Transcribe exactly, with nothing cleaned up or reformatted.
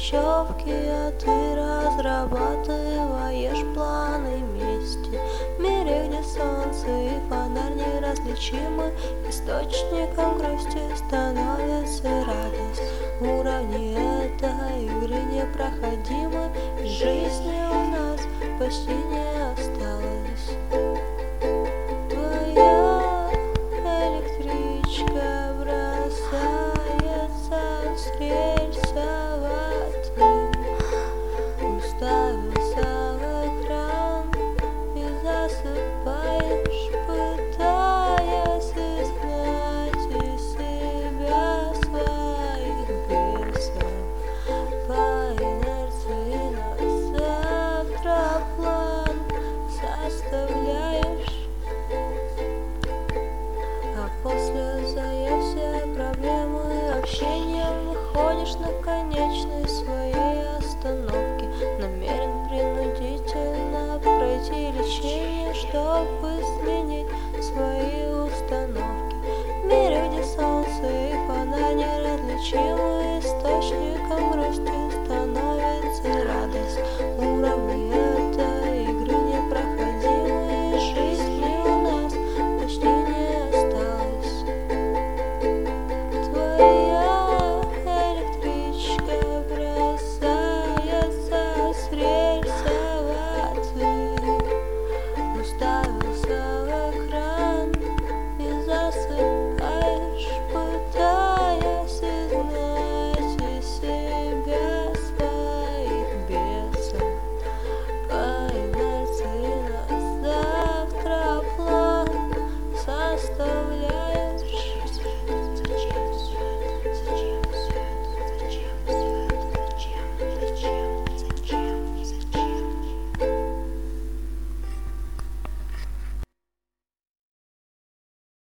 ночевки, а ты разрабатываешь планы мести. В мире, где солнце и фонарь неразличимы, источником грусти становится радость. Уровни этой игры непроходимы, жизни у нас почти не осталось. Твоя электричка бросается с рельсовой, уставился в экран и засыпаешь, пытаясь изгнать из себя своих бесов. По инерции на завтра план составляешь, а после заев все проблемы общением выходишь на конечной своей остановке. Намерен принудительно пройти лечение, чтобы сменить свои установки.